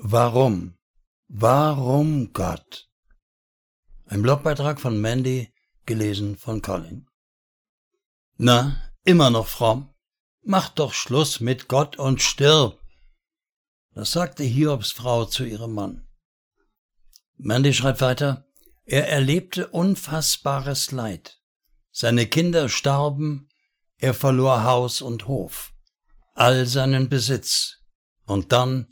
Warum? Warum Gott? Ein Blogbeitrag von Mandy, gelesen von Colin. Na, immer noch fromm? Mach doch Schluss mit Gott und stirb. Das sagte Hiobs Frau zu ihrem Mann. Mandy schreibt weiter, er erlebte unfassbares Leid. Seine Kinder starben, er verlor Haus und Hof, all seinen Besitz. Und dann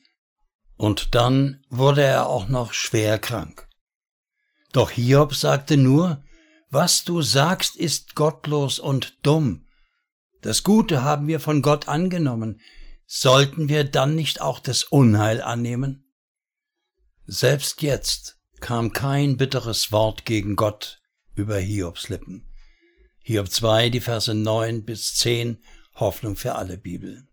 wurde er auch noch schwer krank. Doch Hiob sagte nur, was du sagst, ist gottlos und dumm. Das Gute haben wir von Gott angenommen. Sollten wir dann nicht auch das Unheil annehmen? Selbst jetzt kam kein bitteres Wort gegen Gott über Hiobs Lippen. Hiob 2, die Verse 9-10, Hoffnung für alle Bibel.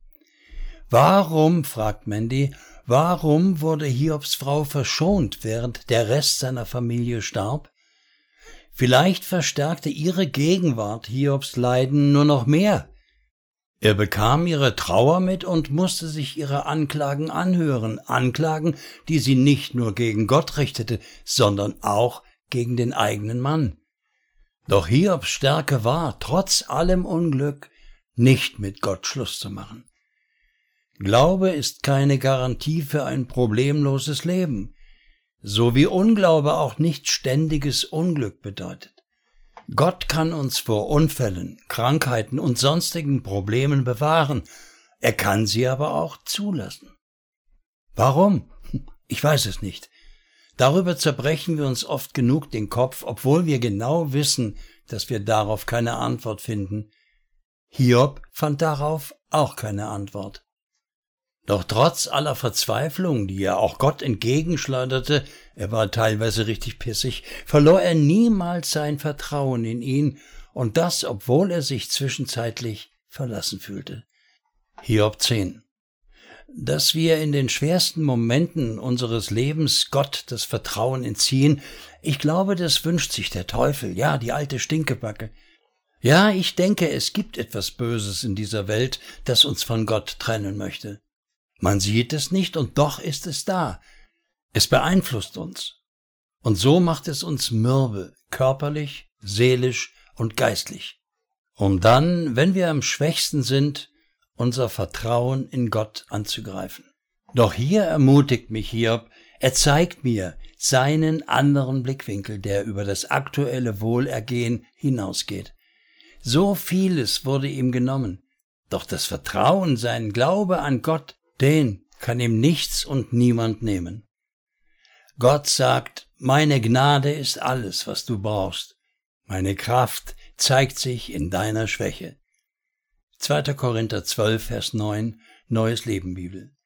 Warum, fragt Mandy, warum wurde Hiobs Frau verschont, während der Rest seiner Familie starb? Vielleicht verstärkte ihre Gegenwart Hiobs Leiden nur noch mehr. Er bekam ihre Trauer mit und musste sich ihre Anklagen anhören, Anklagen, die sie nicht nur gegen Gott richtete, sondern auch gegen den eigenen Mann. Doch Hiobs Stärke war, trotz allem Unglück, nicht mit Gott Schluss zu machen. Glaube ist keine Garantie für ein problemloses Leben, so wie Unglaube auch nicht ständiges Unglück bedeutet. Gott kann uns vor Unfällen, Krankheiten und sonstigen Problemen bewahren, er kann sie aber auch zulassen. Warum? Ich weiß es nicht. Darüber zerbrechen wir uns oft genug den Kopf, obwohl wir genau wissen, dass wir darauf keine Antwort finden. Hiob fand darauf auch keine Antwort. Doch trotz aller Verzweiflung, die er auch Gott entgegenschleuderte, er war teilweise richtig pissig, verlor er niemals sein Vertrauen in ihn, und das, obwohl er sich zwischenzeitlich verlassen fühlte. Hiob 10. Dass wir in den schwersten Momenten unseres Lebens Gott das Vertrauen entziehen, ich glaube, das wünscht sich der Teufel, ja, die alte Stinkebacke. Ja, ich denke, es gibt etwas Böses in dieser Welt, das uns von Gott trennen möchte. Man sieht es nicht und doch ist es da. Es beeinflusst uns. Und so macht es uns mürbe, körperlich, seelisch und geistlich. Um dann, wenn wir am schwächsten sind, unser Vertrauen in Gott anzugreifen. Doch hier ermutigt mich Hiob, er zeigt mir seinen anderen Blickwinkel, der über das aktuelle Wohlergehen hinausgeht. So vieles wurde ihm genommen, doch das Vertrauen, sein Glaube an Gott, den kann ihm nichts und niemand nehmen. Gott sagt, meine Gnade ist alles, was du brauchst. Meine Kraft zeigt sich in deiner Schwäche. 2. Korinther 12, Vers 9, Neues Leben Bibel.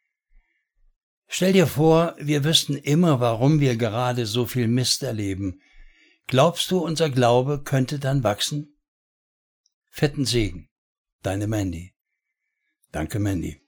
Stell dir vor, wir wüssten immer, warum wir gerade so viel Mist erleben. Glaubst du, unser Glaube könnte dann wachsen? Fetten Segen. Deine Mandy. Danke, Mandy.